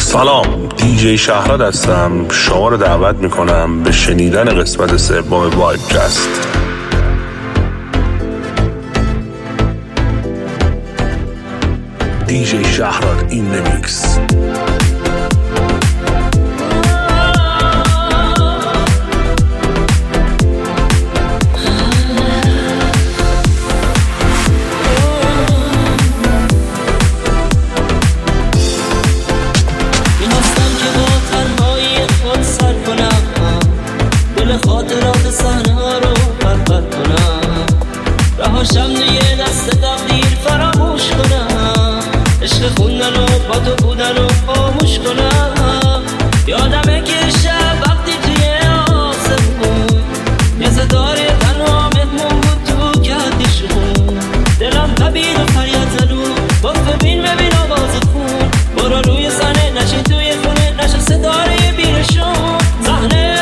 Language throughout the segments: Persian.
سلام، دیجی شهراد هستم. شما رو دعوت میکنم به شنیدن قسمت سوم وایبکست. دیجی شهراد این میکس. خاطرات صحنه‌ها رو پرپر کنم، رهاشم دیگه دست تقدیر فراموش کنم، عشق خوندن و با تو بودن و خاموش کنم. یادمه که شب وقتی توی آسمون یه ستاره تنها مهمون بود تو کهکشون، دلم تبید و فریاد زدون گفت ببین آواز خون، برو روی صحنه نشین توی خونه نشه ستاره بیرشون. صحنه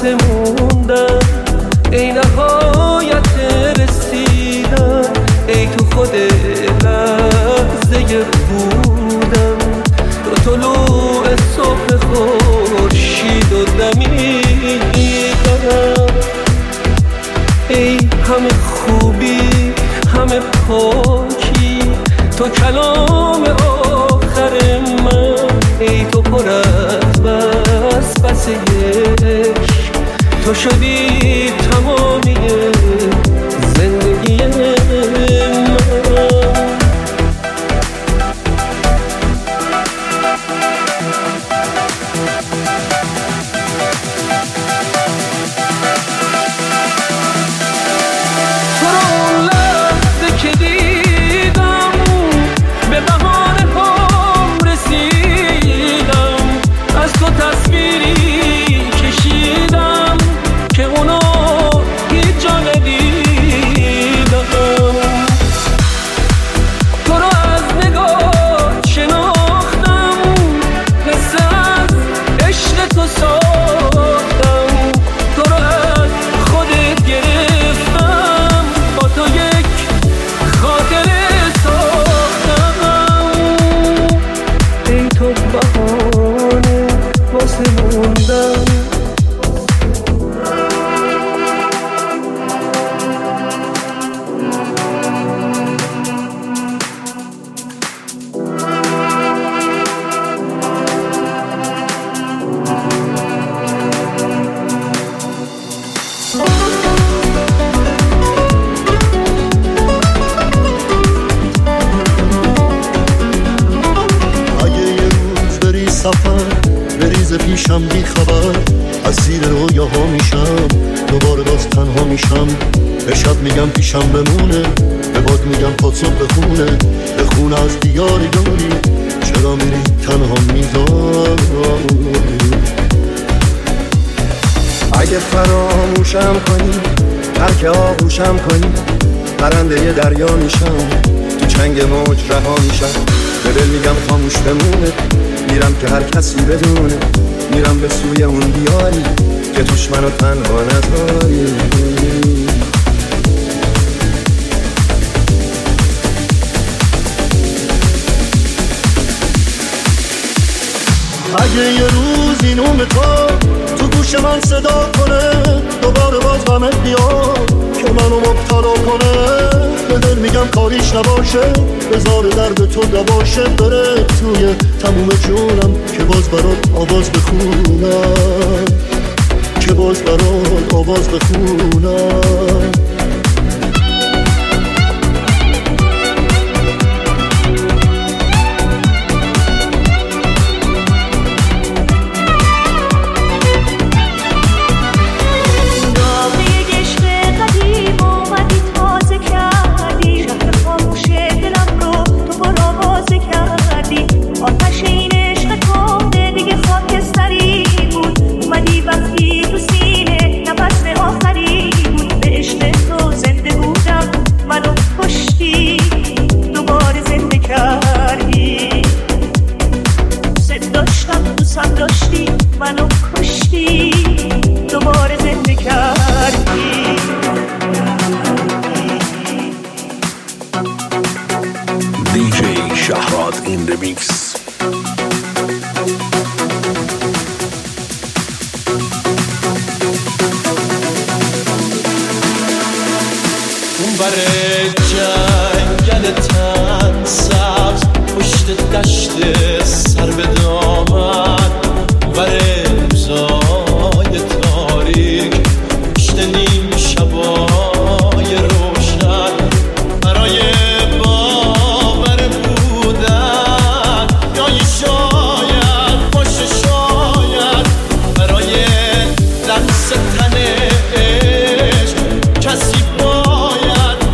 واسه موندن، ای نهایت رسیدن، ای تو خود لحظه بودن، تو طلوع صبح خورشید و دمیدن، ای همه خوبی همه پاکی، تو کلام آخر من، ای تو پر از وسوسه عشق، تو شدی تمامی زندگی من. پیشم بی خبر از زیر رویاها میشم، دوباره باز تنها میشم، به شب میگم پیشم بمونه، به باد میگم پاد صبح بخونه، بخونه از دیار یاری، چرا میری تنها میذاری. اگه فراموشم کنی، ترک آغوشم کنی، پرنده دریا میشم، تو چنگ موج رها میشم، به دل میگم خاموش بمونه، میرم که هر کسی بدونه، میرم به سوی اون دیاری که توش منو تنها نذاری. اگه یه روز این تو گوش من صدا کنه، دوباره باز غمت بیاد که منو مبتلا کنه، به دل میگم کاریش نباشه، بذار درد تو دباشه، بره توی تموم جونم که باز برات آواز بخونم، که باز برات آواز بخونم.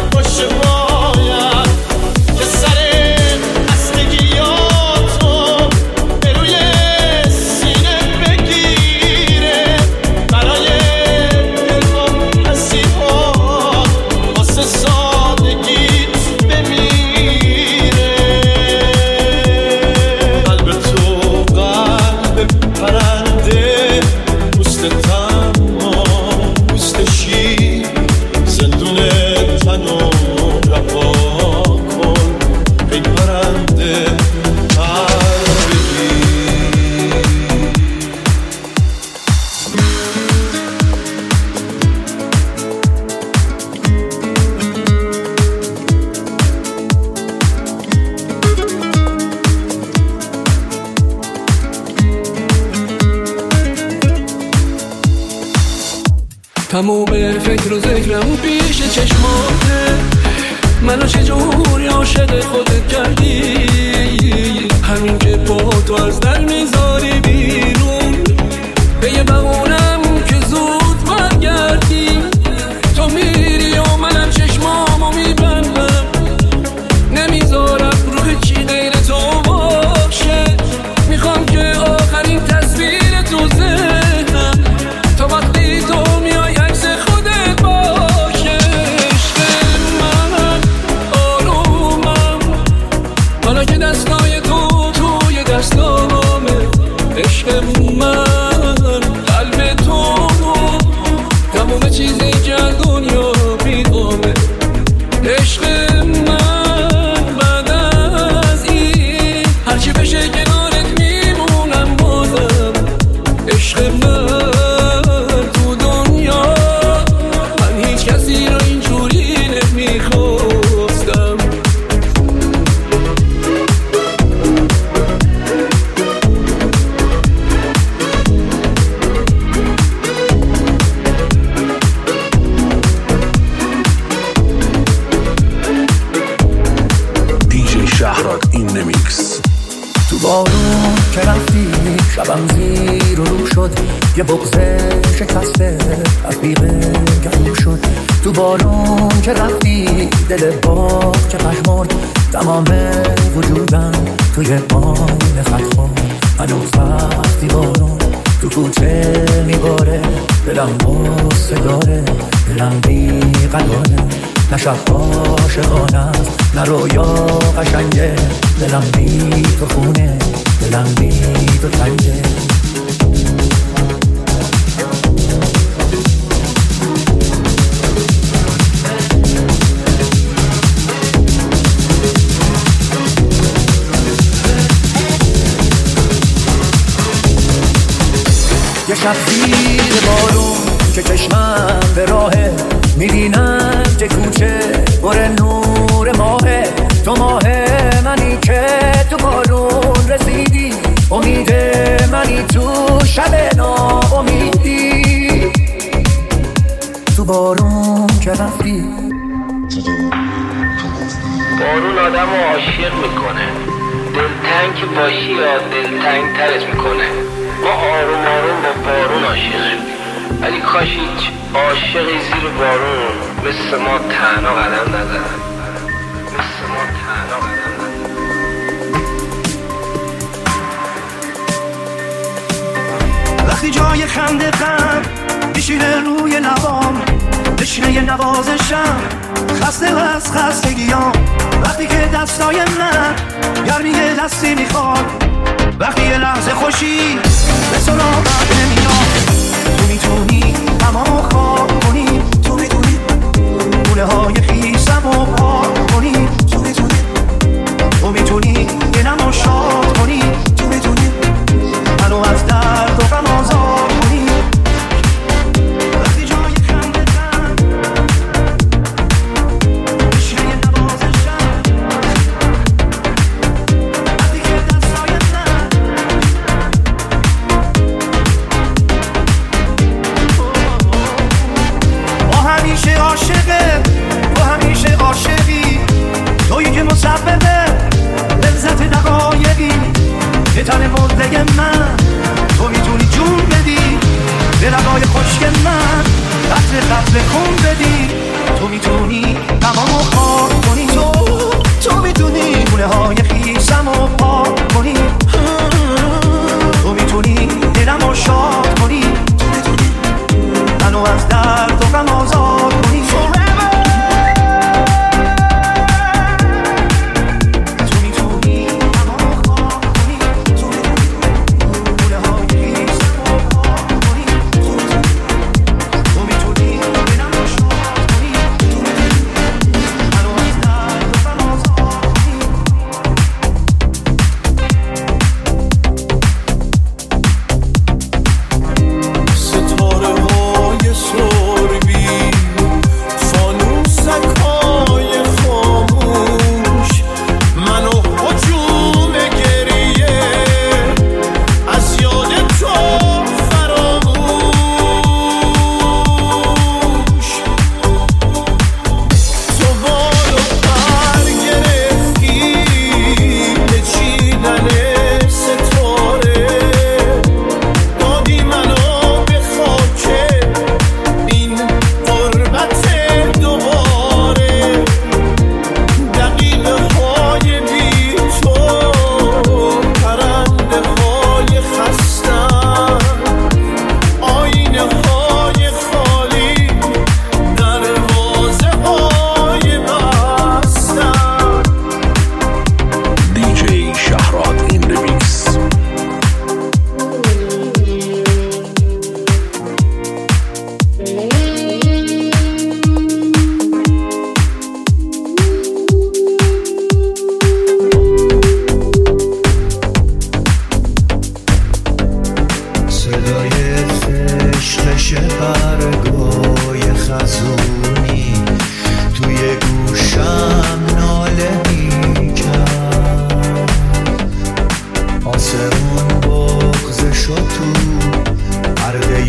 باید که سر خستگیاتو تموم فکر و ذکرم پیش چشماته. منو چجوری عاشق خودت کردی؟ همین که با تو از در میذاری بیرون، به یه بهونم که زود برگردی. تو میری و منم چشمامو میبندم، نمیذارم روح چی غیر تو باشه. میخوام که آخرین تصویر تو ذهنم تا وقتی تو میای عکس خودت باشه. عشق من آرومم حالا که دستای تو توی دستامه. عشق من قلب تو تموم چیزی که دنیا بیدامه. عشق من بعد از این هرچی بشه کنارت میمونم بازم. عشق من تو دنیا من هیچ کسی رو اینجوری نمیخواستم. شهرات این نمیکس. تو بارون که رفتی شبم زیر و رو شد، یه بغضه شکسته رفیقه گلو شد. تو بارون که رفتی دل باغ که پشمرد، تمام وجودم توی پایین خط خورد. هنوز وقتی بارون تو کوچه میباره، دلم غصه داره، دلم بی‌قراره. نه شب عاشقانه است نه رویا قشنگه، دلم بی تو خونه، دلم بی تو تنگه. یه شب زیر بارون که چشمم به راهه، میبینم که کوچه پر نور ماهه. تو ماه منی که تو بارون رسیدی، امید منی تو شب ناامیدی. تو بارون که رفتی. بارون آدم رو عاشق میکنه، دلتنگ که باشی یا دلتنگ ترش میکنه. ما آروم آروم با بارون عاشقیم، ولی کاش هیچ عاشقی زیر بارون مثل ما تنها قدم ندارن، مثل ما تنها قدم ندارن. وقتی جای خنده غم میشینه روی لبام، تشنه نوازشم خسته از خستگیام. وقتی که دستای من گرمی دستی میخواد، وقتی یه لحظه خوشی به سراغم نمیاد. تو میتونی تمام خواب کنی، تو میتونی گونه های خیسم رو پاک کنی، تو میتونی، تو میتونی دلمو شاد کنی، تو میتونی منو از درد و غم آزاد کنی. وقتی جای خنده غم بشینه نوازشم، وقتی که دستای من همیشه عاشقه، تو همیشه عاشقی، تویی که مسببه لذت دقایقی. یه تن مرده من تو میتونی جون بدی، به لبای خشک من قطره قطره خون بدی. تو میتونی تمامو خاک کنی، تو میتونی گونه های خیسم رو پاک کنی، تو میتونی دلمو شاد کنی، تو میتونی منو از درد و غم آزاد کنی. تو میتونی تمام خواب کنی، تو میتونی گونه های خیسم رو پاک کنی، تو میتونی دلمو شاد کنی، تو میتونی منو از درد و غم آزاد کنی.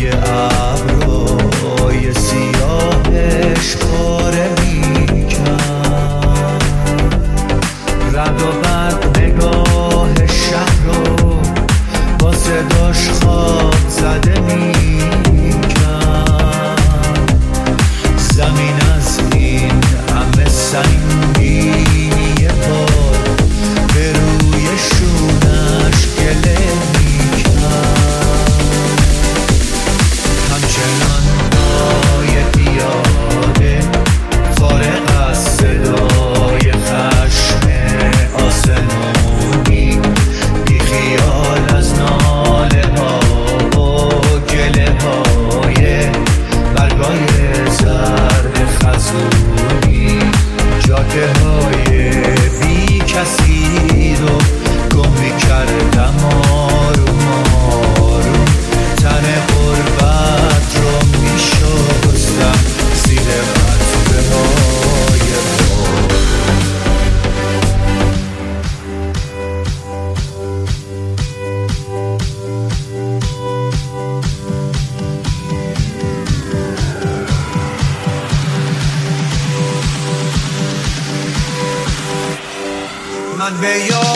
روی ابرهای سیاهش پاره میکرد، رد و برق نگاه شهر رو با صداش خواب زده میکرد. زمین از این همه سنگینی بار به روی شونش گله میکرد. همچنان پای پیاده فارغ از صدای خشم آسمونی، بی خیال از ناله ها و گله های برگای زرد خزونی، جاده های بی کسی رو گم میکردم آروم آروم، تن غربت رو میشستم زیر قطره های من به یاد